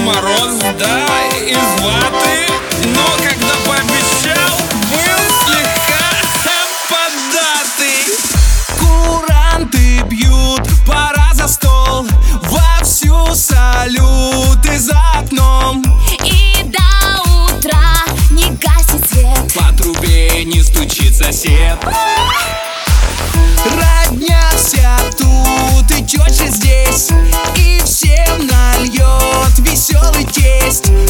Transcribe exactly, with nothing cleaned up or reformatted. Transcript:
Мороз, да, из ваты, но когда пообещал, был слегка поддатый. Куранты бьют, пора за стол, вовсю салюты за окном. И до утра не гасит свет, по трубе не стучит сосед. Родня вся тут и теща здесь, и всем нальет веселый тесть.